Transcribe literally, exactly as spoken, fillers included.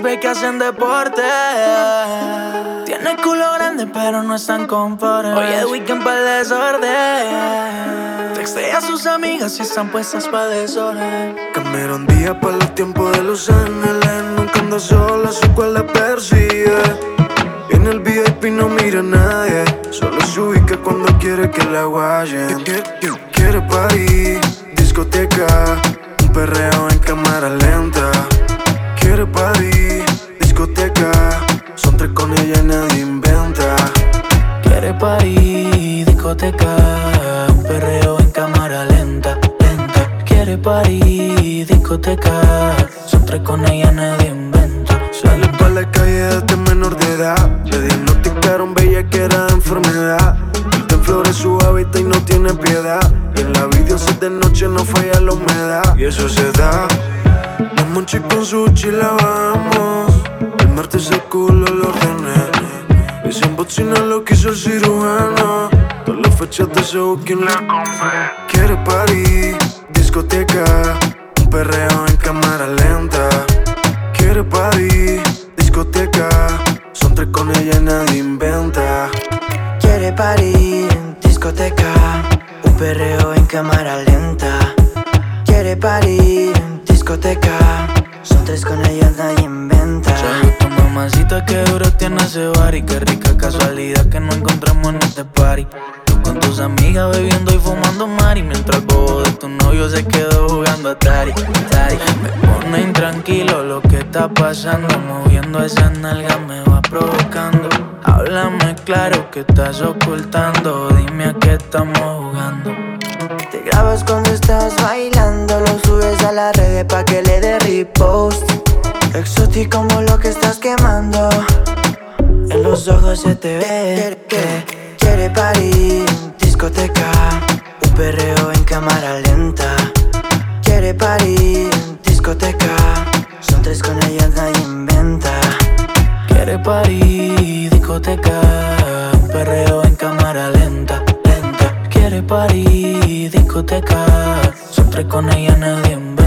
siempre que hacen deporte. Tiene el culo grande pero no están conformes. Hoy es weekend para el desorden. Textea a sus amigas y están puestas para desorden. Cambiaron día para los tiempos de Los Ángeles. Nunca anda sola, su cual la persigue. Y en el V I P no mira a nadie. Solo se ubica cuando quiere que la guayen. Quiere party, discoteca, un perreo en cámara lenta. Quiere party, discoteca, son tres con ella y nadie inventa. Quiere party, discoteca, un perreo en cámara lenta, lenta. Quiere party, discoteca, son tres con ella nadie inventa. Sale pa' la calle desde menor de edad. Le diagnosticaron bellaquera de enfermedad. Pinta en flores su hábitat y no tiene piedad. Y en la video si de noche no falla la humedad. Y eso se da. La monchi con sushi la vamos. El martes el culo lo ordené. Y sin bocina lo quiso el cirujano. Todas las fechas de ese booking la compré. Quiere party, discoteca, un perreo en cámara lenta. Quiere party, discoteca, son tres con ella y nadie inventa. Quiere party, discoteca, un perreo en cámara lenta. Quiere party, discoteca, son tres con ella nadie inventa. Soy tu mamacita, que duro tiene ese body. Qué rica casualidad que nos encontramos en este party. Tú con tus amigas bebiendo y fumando mari, mientras el bobo de tu novio se quedó jugando Atari, Atari. Me pone intranquilo lo que está pasando. Moviendo esa nalga me va provocando. Háblame claro, que estás ocultando. Dime a qué estamos jugando. Te grabas cuando estás bailando, lo subes a las redes pa' que le dé repost. Exótico como lo que estás quemando, en los ojos se te ve. Que quiere party, discoteca, un perreo en cámara lenta. Quiere party, discoteca, son tres con ella nadie inventa. Quiere party, discoteca, un perreo en cámara lenta, lenta. Quiere party, discoteca, son tres con ella nadie inventa.